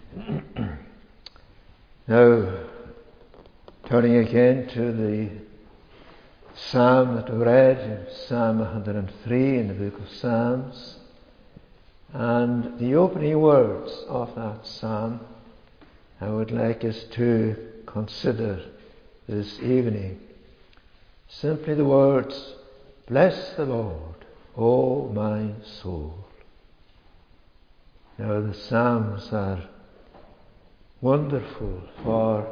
Now, turning again to the psalm that we read, Psalm 103 in the book of Psalms, and the opening words of that psalm I would like us to consider this evening. Simply the words, "Bless the Lord, O my soul." Now the Psalms are wonderful for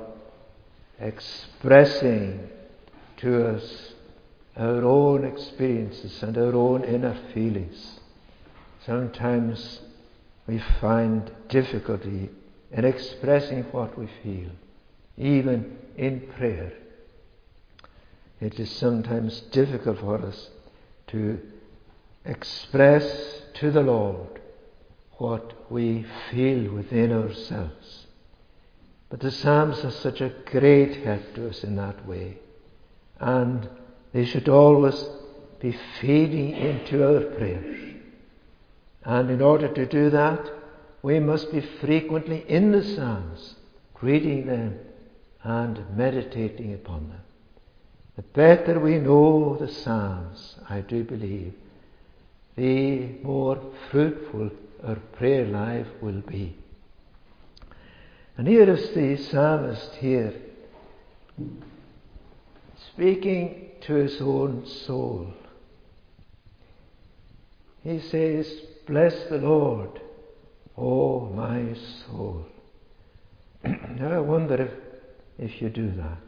expressing to us our own experiences and our own inner feelings. Sometimes we find difficulty in expressing what we feel, even in prayer. It is sometimes difficult for us to express to the Lord what we feel within ourselves. But the Psalms are such a great help to us in that way. And they should always be feeding into our prayers. And in order to do that, we must be frequently in the Psalms, reading them and meditating upon them. The better we know the Psalms, I do believe, the more fruitful our prayer life will be. And here is the psalmist here, speaking to his own soul. He says, "Bless the Lord, O my soul." Now I wonder if you do that.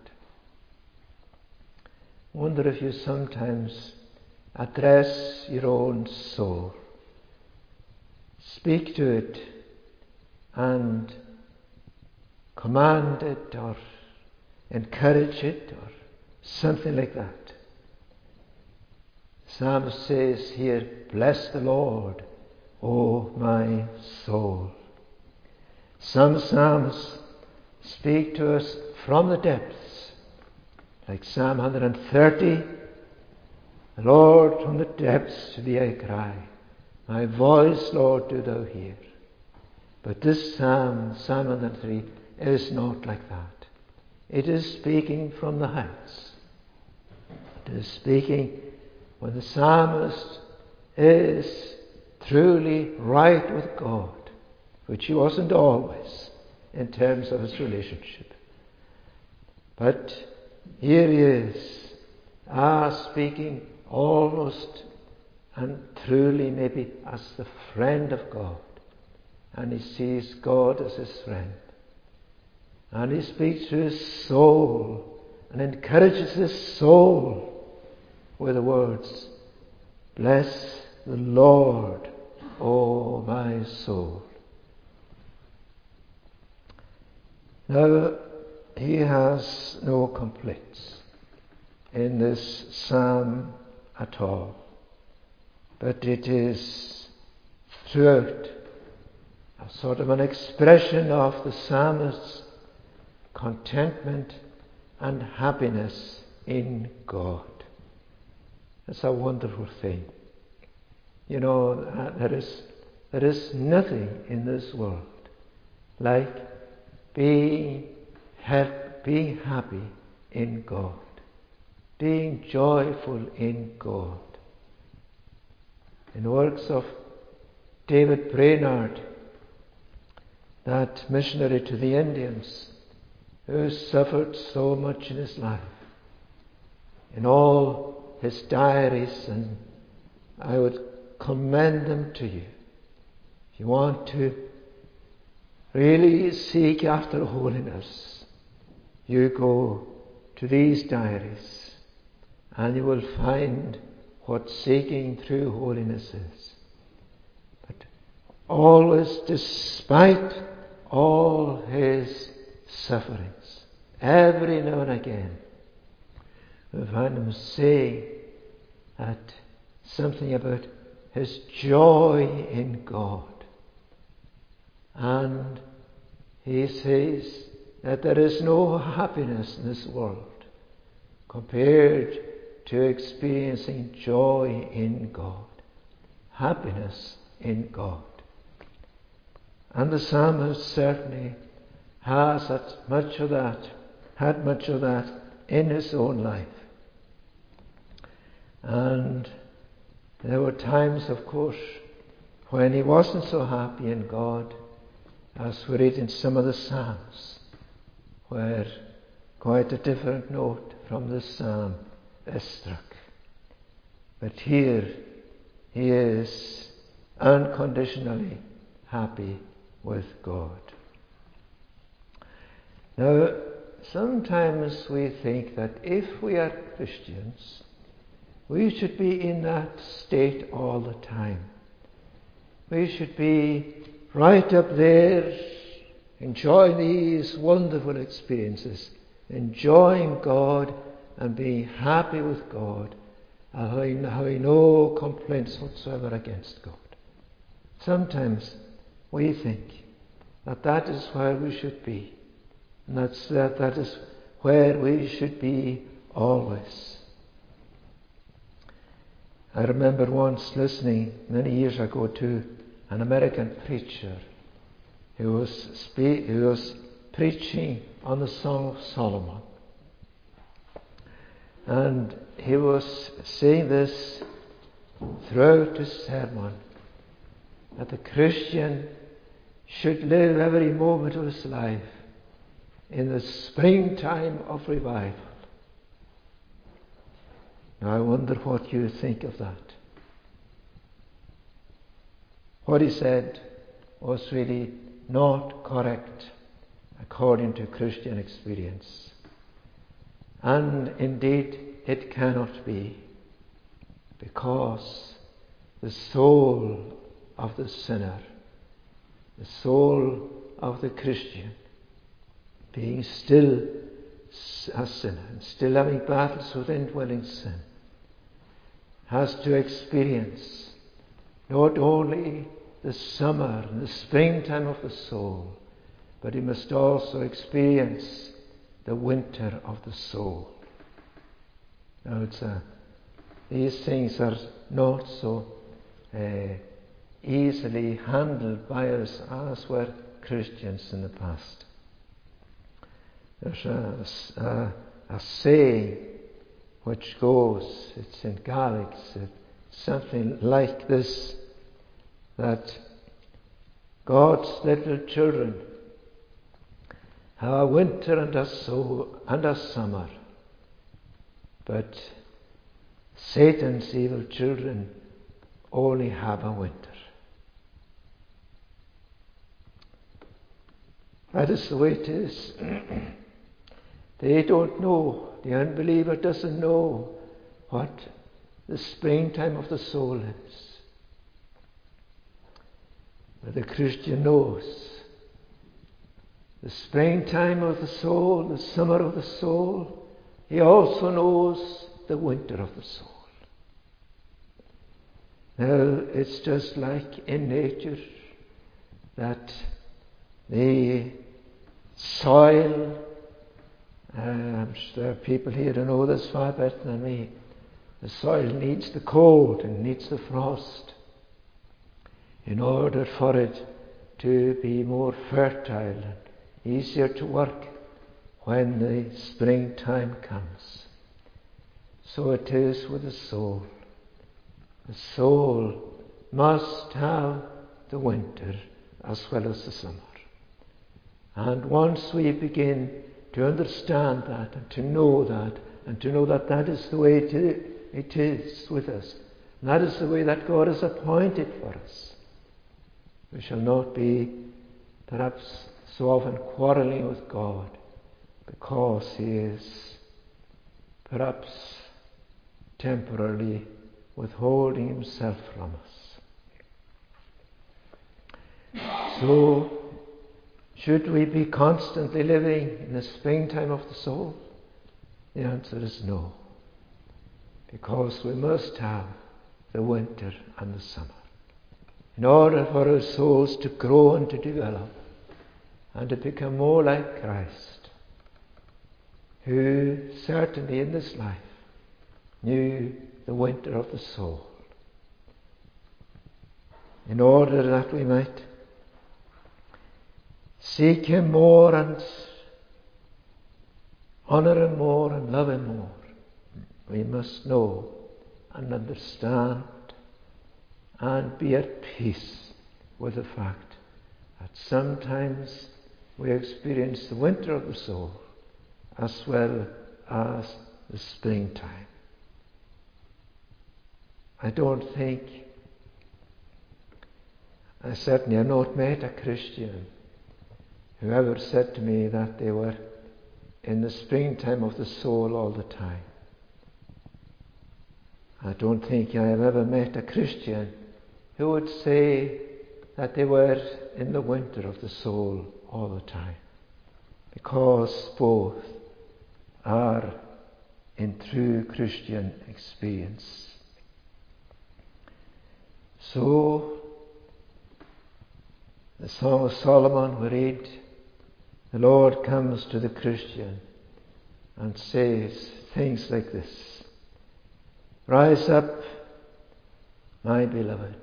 I wonder if you sometimes address your own soul, speak to it and command it or encourage it or something like that. The psalmist says here, "Bless the Lord, O my soul." Some psalms speak to us from the depths, like Psalm 130, "Lord, from the depths to thee I cry. My voice, Lord, do thou hear." But this psalm, Psalm 103, is not like that. It is speaking from the heights. It is speaking when the psalmist is truly right with God, which he wasn't always in terms of his relationship. But here he is, speaking almost and truly maybe as the friend of God. And he sees God as his friend. And he speaks to his soul and encourages his soul with the words, "Bless the Lord, O my soul." Now, he has no complaints in this psalm at all. But it is throughout a sort of an expression of the psalmist's contentment and happiness in God. It's a wonderful thing. You know, there is nothing in this world like being happy in God, being joyful in God. In the works of David Brainerd, that missionary to the Indians, who suffered so much in his life, in all his diaries, and I would commend them to you. If you want to really seek after holiness, you go to these diaries and you will find what seeking through holiness is. But always, despite all his sufferings, every now and again, we find him saying that something about his joy in God. And he says that there is no happiness in this world compared to experiencing joy in God. Happiness in God. And the psalmist certainly has had much of that in his own life. And there were times, of course, when he wasn't so happy in God, as we read in some of the Psalms, where quite a different note from this psalm is struck. But here he is unconditionally happy with God. Now, sometimes we think that if we are Christians, we should be in that state all the time. We should be right up there, enjoying these wonderful experiences, enjoying God and being happy with God, and having no complaints whatsoever against God. Sometimes we think that is where we should be, and that is where we should be always. I remember once listening many years ago to an American preacher who was preaching on the Song of Solomon. And he was saying this throughout his sermon, that the Christian should live every moment of his life in the springtime of revival. Now I wonder what you think of that. What he said was really not correct according to Christian experience. And indeed it cannot be, because the soul of the sinner, the soul of the Christian, being still a sinner and still having battles with indwelling sin, has to experience not only the summer and the springtime of the soul, but he must also experience the winter of the soul. Now these things are not so easily handled by us as were Christians in the past. There's a saying which goes, it's in Gaelic, something like this, that God's little children have a winter and a summer, but Satan's evil children only have a winter. That is the way it is. They don't know, the unbeliever doesn't know what the springtime of the soul is. But the Christian knows the springtime of the soul, the summer of the soul. He also knows the winter of the soul. Now, it's just like in nature that the soil, I'm sure there are people here who know this far better than me, the soil needs the cold and needs the frost in order for it to be more fertile and easier to work when the springtime comes. So it is with the soul. The soul must have the winter as well as the summer. And once we begin to understand that and to know that that is the way it is with us, and that is the way that God has appointed for us, we shall not be perhaps so often quarreling with God because He is perhaps temporarily withholding Himself from us. So, should we be constantly living in the springtime of the soul? The answer is no, because we must have the winter and the summer in order for our souls to grow and to develop and to become more like Christ, who certainly in this life knew the winter of the soul, in order that we might seek Him more and honor Him more and love Him more, we must know and understand and be at peace with the fact that sometimes we experience the winter of the soul as well as the springtime. I certainly have not met a Christian who ever said to me that they were in the springtime of the soul all the time. I don't think I have ever met a Christian who would say that they were in the winter of the soul all the time, because both are in true Christian experience. So, the Song of Solomon we read, the Lord comes to the Christian and says things like this: "Rise up, my beloved.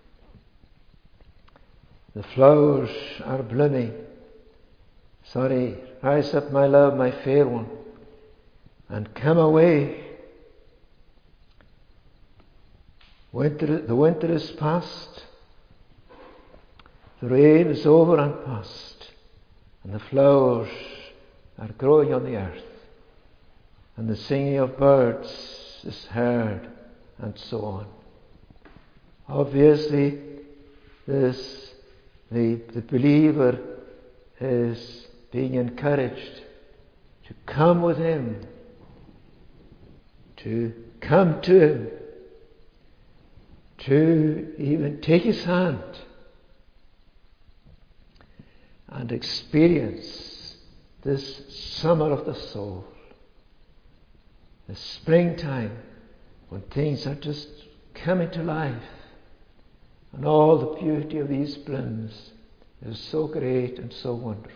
The flowers are blooming." Rise up, my love, my fair one, and come away. The winter is past. The rain is over and past. And the flowers are growing on the earth. And the singing of birds is heard, and so on. Obviously, the believer is being encouraged to come with Him, to come to Him, to even take His hand and experience this summer of the soul, the springtime when things are just coming to life and all the beauty of these blooms is so great and so wonderful.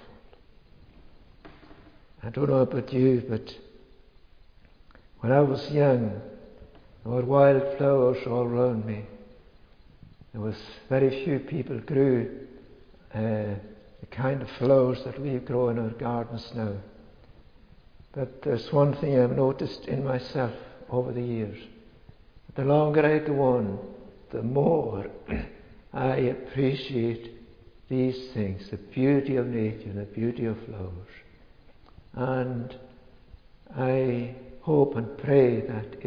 I don't know about you, but when I was young, there were wildflowers all around me. There was very few people grew the kind of flowers that we grow in our gardens now. But there's one thing I've noticed in myself over the years. The longer I go on, the more I appreciate these things, the beauty of nature, the beauty of flowers. And I hope and pray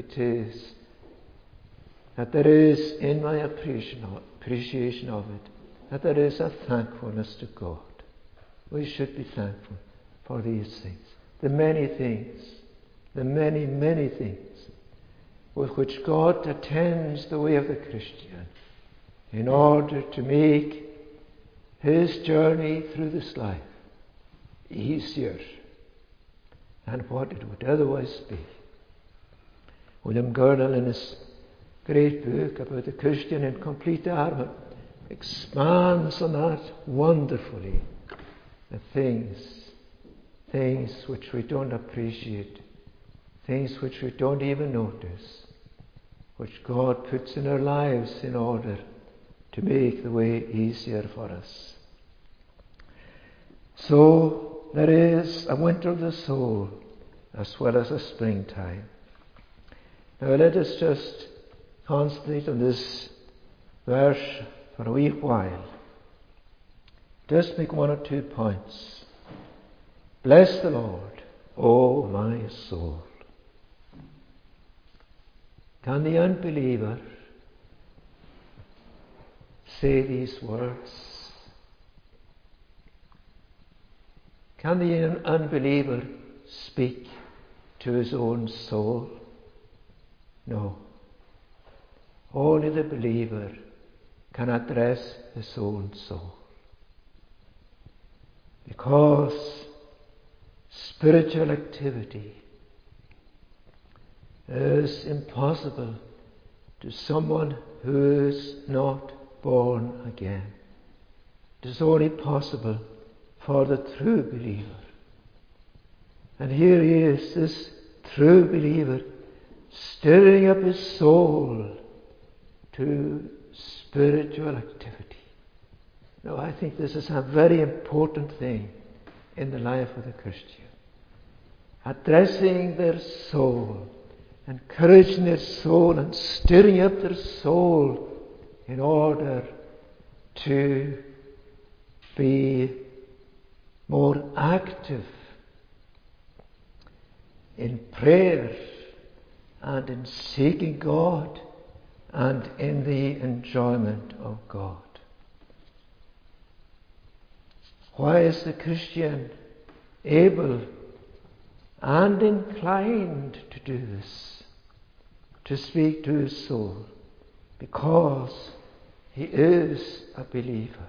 that there is in my appreciation of it, that there is a thankfulness to God. We should be thankful for these things. The many things, the many, many things with which God attends the way of the Christian in order to make his journey through this life easier than what it would otherwise be. William Gurnall, in his great book about the Christian in complete armour, expands on that wonderfully. The things which we don't appreciate, things which we don't even notice, which God puts in our lives in order to make the way easier for us. So there is a winter of the soul as well as a springtime. Now let us just concentrate on this verse for a wee while. Just make one or 2 points. Bless the Lord, O my soul. Can the unbeliever say these words? Can the unbeliever speak to his own soul? No. Only the believer can address his own soul. Because spiritual activity is impossible to someone who is not born again. It is only possible for the true believer. And here he is, this true believer, stirring up his soul to spiritual activity. No, I think this is a very important thing in the life of the Christian. Addressing their soul, encouraging their soul and stirring up their soul in order to be more active in prayer and in seeking God and in the enjoyment of God. Why is the Christian able and inclined to do this, to speak to his soul? Because he is a believer.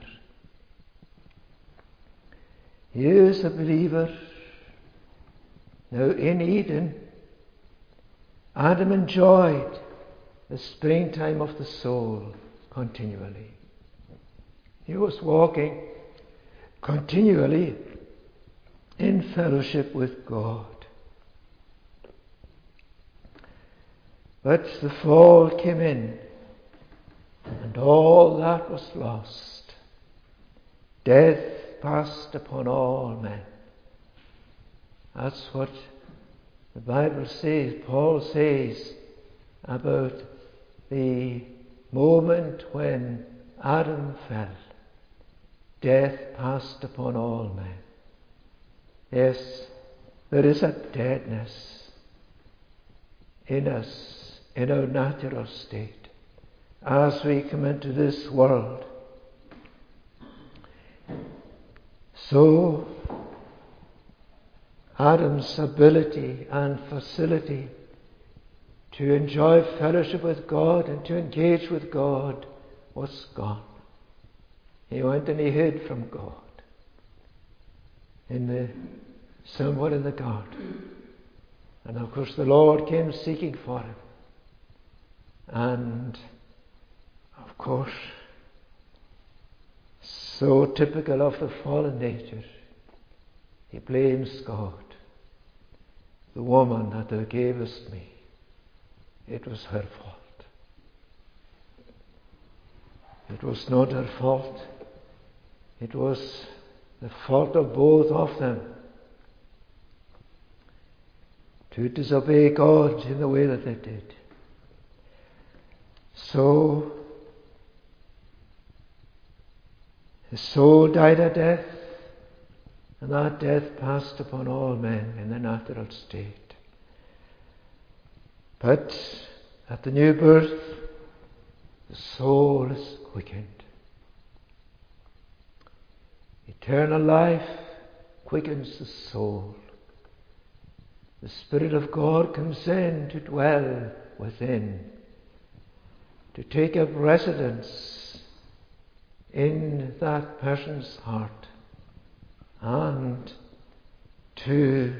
He is a believer. Now in Eden, Adam enjoyed the springtime of the soul continually. He was walking continually in fellowship with God. But the fall came in, and all that was lost. Death passed upon all men. That's what the Bible says, Paul says about the moment when Adam fell. Death passed upon all men. Yes, there is a deadness in us, in our natural state, as we come into this world. So, Adam's ability and facility to enjoy fellowship with God and to engage with God was gone. He went and he hid from God somewhere in the garden. And of course the Lord came seeking for him. And of course, so typical of the fallen nature, he blames God. The woman that thou gavest me, it was her fault. It was not her fault. It was the fault of both of them to disobey God in the way that they did. So, his soul died a death, and that death passed upon all men in the natural state. But at the new birth, the soul is quickened. Eternal life quickens the soul. The Spirit of God comes in to dwell within, to take up residence in that person's heart, and to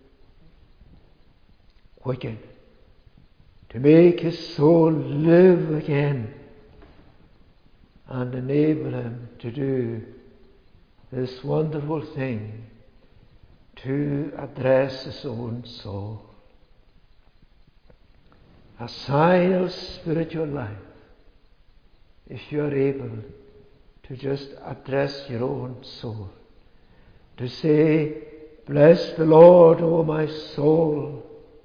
quicken, to make his soul live again and enable him to do this wonderful thing, to address his own soul. A sign of spiritual life, if you are able to just address your own soul, to say, bless the Lord, O my soul.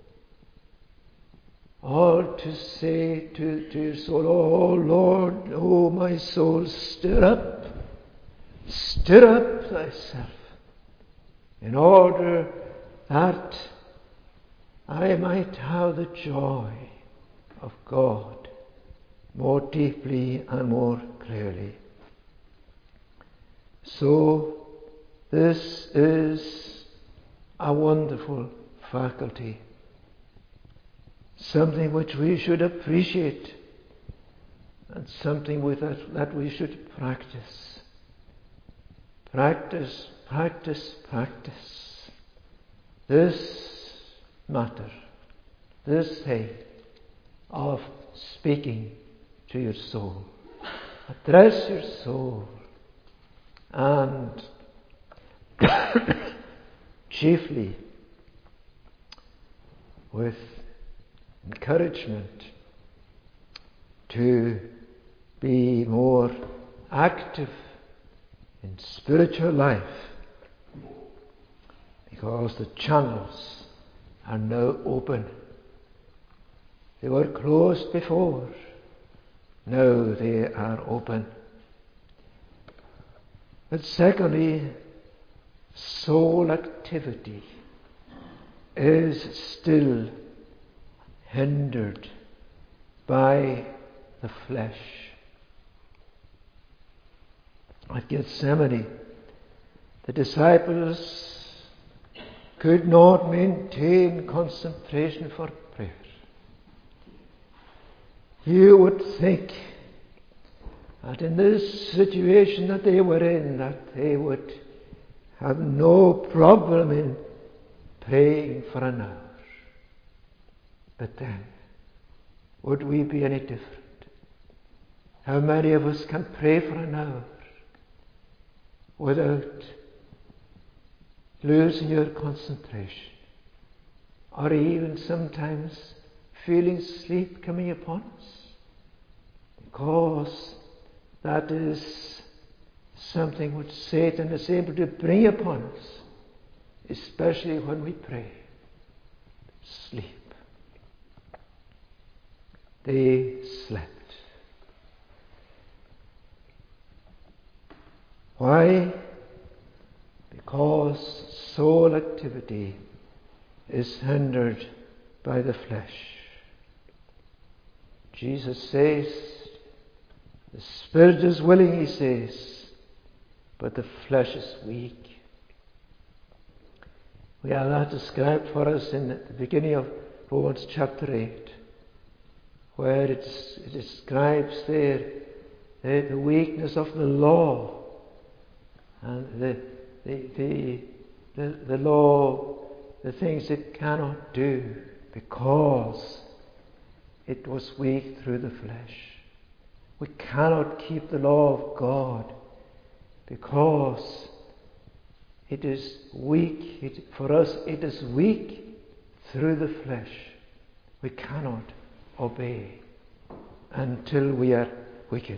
Or to say to your soul, oh Lord, O my soul, stir up thyself, in order that I might have the joy of God more deeply and more clearly. So, this is a wonderful faculty, something which we should appreciate, and something with that we should practice. Practice, practice, practice. This matter, this thing of speaking to your soul. Address your soul, and chiefly with encouragement to be more active in spiritual life, because the channels are now open. They were closed before. Now they are open. But secondly, soul activity is still hindered by the flesh. At Gethsemane, the disciples could not maintain concentration for prayer. You would think that in this situation that they were in, that they would have no problem in praying for an hour. But then, would we be any different? How many of us can pray for an hour without losing your concentration, or even sometimes feeling sleep coming upon us? Because that is something which Satan is able to bring upon us, especially when we pray. Sleep. They slept. Why? Because soul activity is hindered by the flesh. Jesus says, the spirit is willing, he says, but the flesh is weak. We have that described for us in the beginning of Romans chapter 8, where it describes there the weakness of the law, and the law, the things it cannot do because it was weak through the flesh. We cannot keep the law of God because it is weak. For us, it is weak through the flesh. We cannot obey until we are wicked.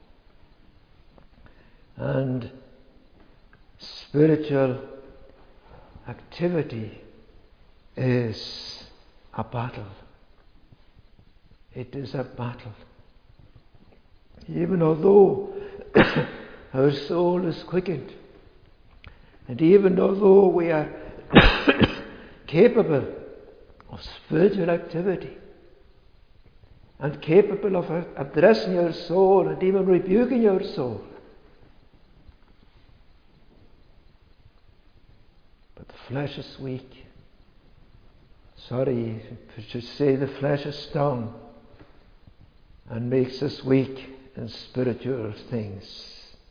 And spiritual activity is a battle. It is a battle. Even although our soul is quickened, and even although we are capable of spiritual activity, and capable of addressing our soul and even rebuking our soul, but the flesh is weak. Sorry to say, the flesh is strong and makes us weak in spiritual things.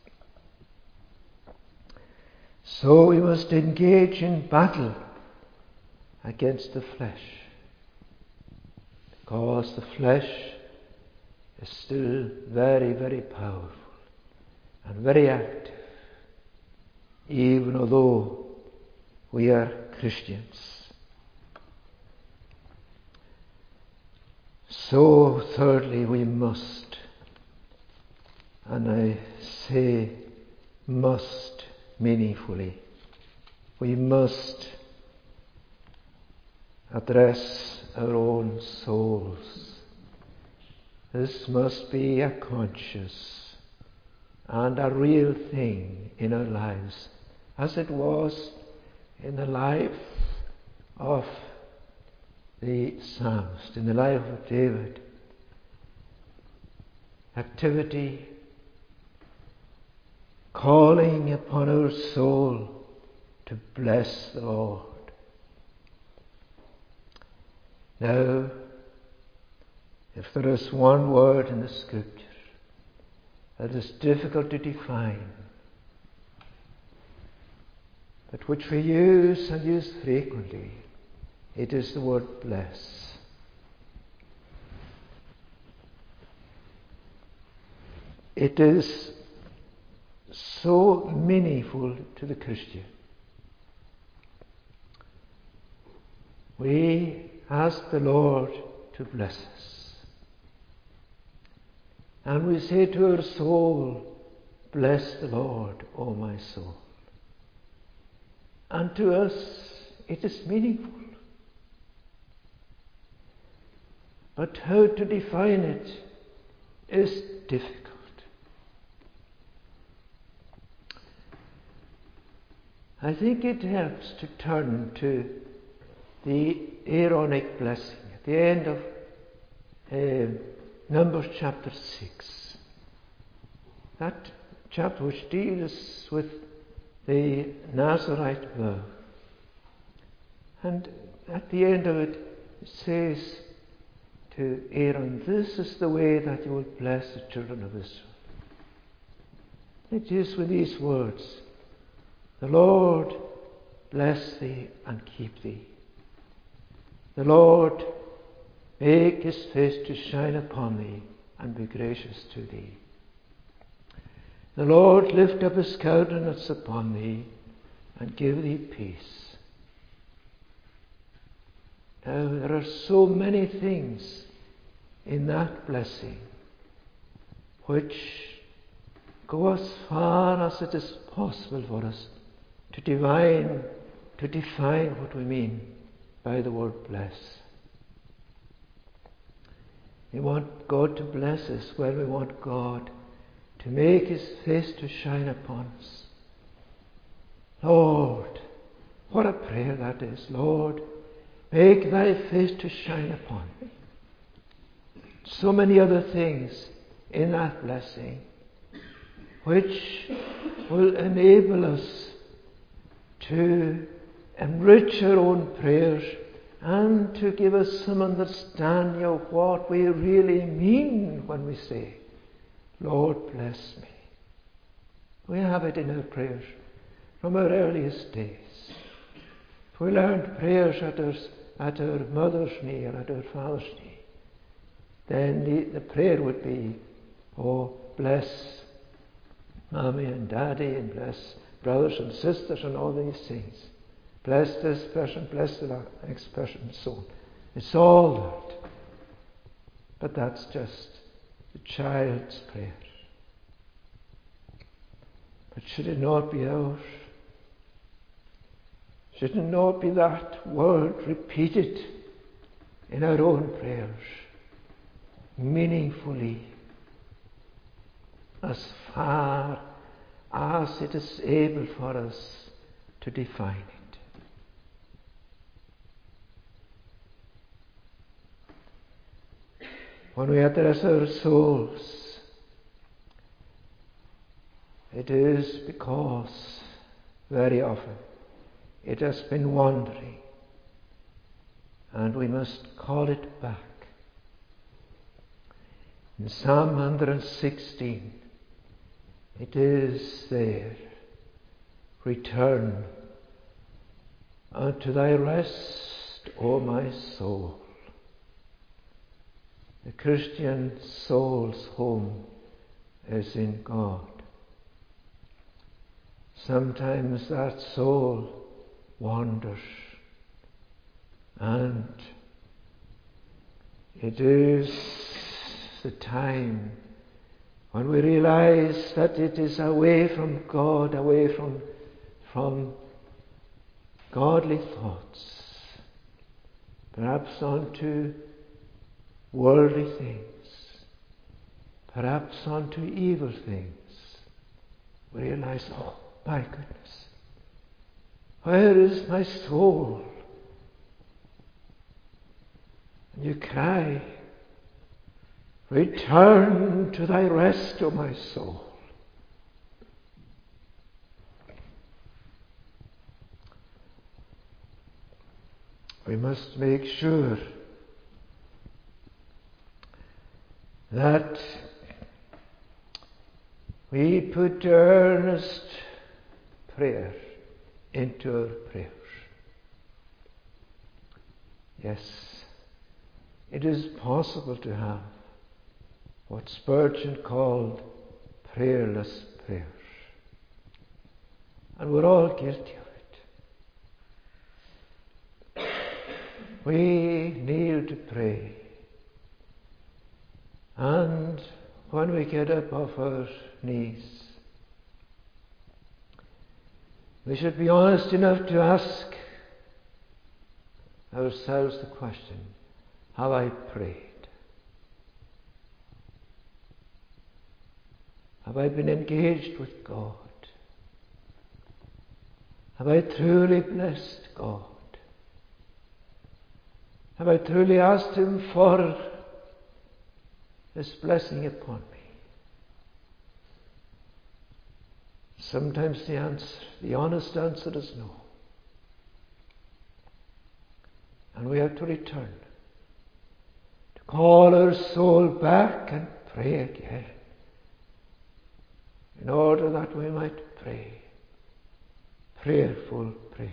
So we must engage in battle against the flesh, because the flesh is still very, very powerful and very active, even although we are Christians. So thirdly, we must, and I say must meaningfully, we must address our own souls. This must be a conscious and a real thing in our lives, as it was in the life of the psalmist, in the life of David. Activity, calling upon our soul to bless the Lord. Now, if there is one word in the Scripture that is difficult to define, but which we use and use frequently, it is the word bless. It is so meaningful to the Christian. We ask the Lord to bless us. And we say to our soul, bless the Lord, O my soul. And to us it is meaningful. But how to define it is difficult. I think it helps to turn to the Aaronic blessing at the end of Numbers chapter 6. That chapter which deals with the Nazarite vow. And at the end of it, it says to Aaron, this is the way that you will bless the children of Israel. It is with these words, the Lord bless thee and keep thee. The Lord make his face to shine upon thee and be gracious to thee. The Lord lift up his countenance upon thee and give thee peace. Now, there are so many things in that blessing which go as far as it is possible for us to define what we mean by the word bless. We want God to bless us. Well, we want God to make his face to shine upon us. Lord, what a prayer that is. Lord, make thy face to shine upon me. So many other things in that blessing which will enable us to enrich our own prayers and to give us some understanding of what we really mean when we say, Lord, bless me. We have it in our prayers from our earliest days. If we learned prayers at our mother's knee or at our father's knee, then the prayer would be, oh, bless Mommy and Daddy, and bless brothers and sisters and all these things. Bless this person, bless the next person, and so on. It's all that. But that's just the child's prayer. But should it not be ours? Should it not be that word repeated in our own prayers, meaningfully, as far as it is able for us to define it? When we address our souls, it is because very often it has been wandering, and we must call it back. In Psalm 116, it is there, return unto thy rest, O my soul. The Christian soul's home is in God. Sometimes that soul wanders, and it is the time when we realize that it is away from God, away from godly thoughts, perhaps onto worldly things, perhaps onto evil things. We realize, oh my goodness, where is my soul? And you cry, return to thy rest, O my soul. We must make sure that we put earnest prayer into our prayers. Yes, it is possible to have what Spurgeon called prayerless prayers. And we're all guilty of it. We kneel to pray. And when we get up off our knees, We should be honest enough to ask ourselves the question, have I prayed? Have I been engaged with God? Have I truly blessed God? Have I truly asked Him for His blessing upon me? Sometimes the honest answer is no. And we have to return, to call our soul back and pray again, in order that we might pray prayerful prayers.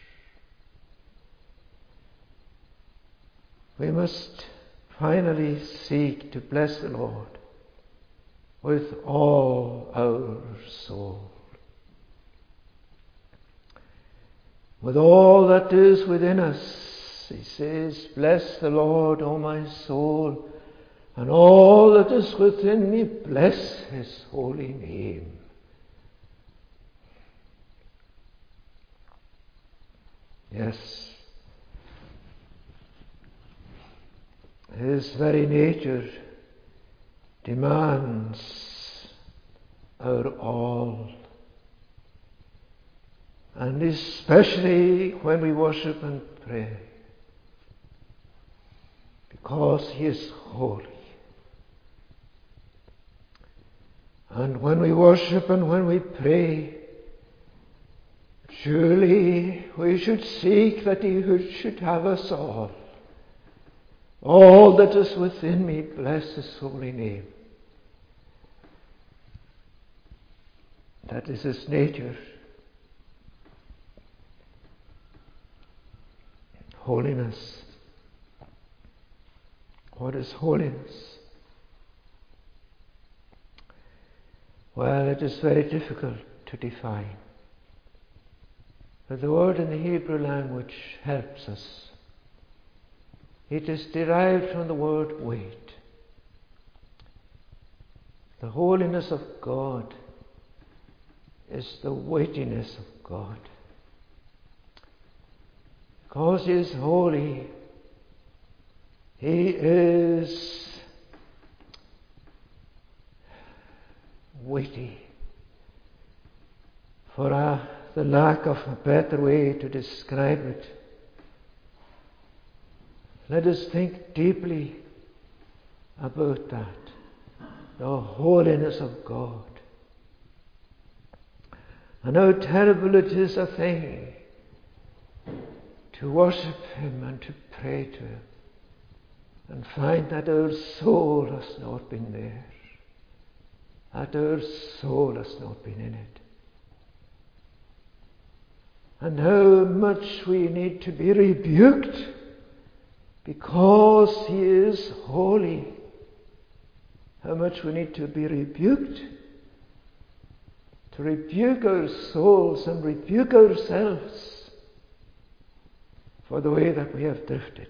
We must finally seek to bless the Lord with all our soul, with all that is within us. He says, bless the Lord, O my soul, and all that is within me, bless His holy name. Yes, His very nature demands our all. And especially when we worship and pray, because He is holy. And when we worship and when we pray, surely we should seek that He should have us all. All that is within me, bless His holy name. That is His nature. Holiness. What is holiness? Well, it is very difficult to define. But the word in the Hebrew language helps us. It is derived from the word weight. The holiness of God is the weightiness of God. Because He is holy, He is weighty. For the lack of a better way to describe it, let us think deeply about that. The holiness of God. And how terrible it is a thing to worship Him and to pray to Him and find that our soul has not been there, that our soul has not been in it. And how much we need to be rebuked because He is holy. How much we need to be rebuked, to rebuke our souls and rebuke ourselves for the way that we have drifted.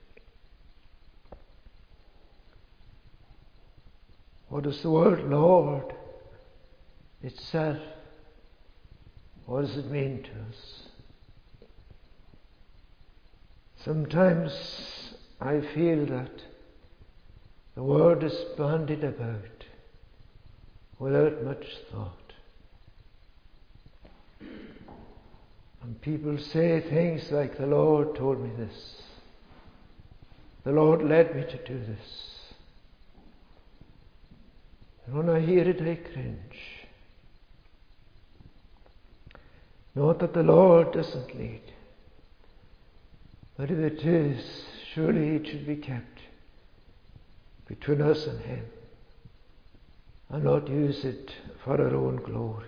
What is the word Lord itself? What does it mean to us? Sometimes I feel that the word is bandied about without much thought. And people say things like, the Lord told me this. The Lord led me to do this. And when I hear it, I cringe. Not that the Lord doesn't lead, but if it is, surely it should be kept between us and Him, and not use it for our own glory.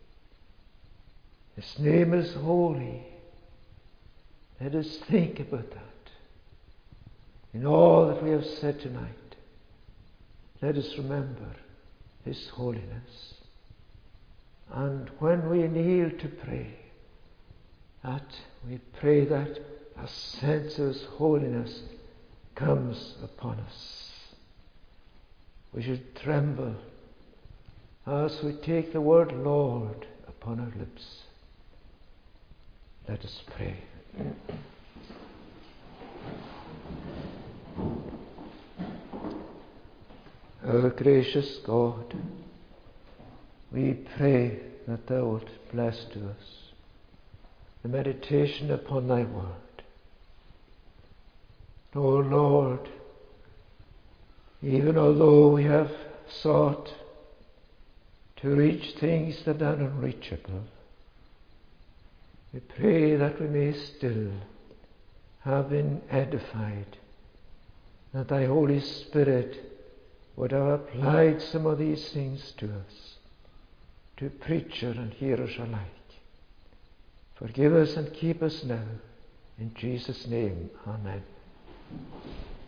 His name is holy. Let us think about that. In all that we have said tonight, let us remember His holiness. And when we kneel to pray, that we pray that a sense of His holiness comes upon us. We should tremble as we take the word Lord upon our lips. Let us pray. Our gracious God, we pray that Thou wilt bless to us the meditation upon Thy word. O Lord, even although we have sought to reach things that are unreachable, we pray that we may still have been edified, that Thy Holy Spirit would have applied some of these things to us, to preacher and hearers alike. Forgive us and keep us now. In Jesus' name, amen.